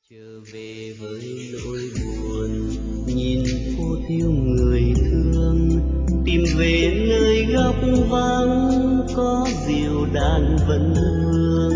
Trở về với nỗi buồn, nhìn phố thiếu người thương, tìm về nơi góc vắng có diều đàn vẫn vương.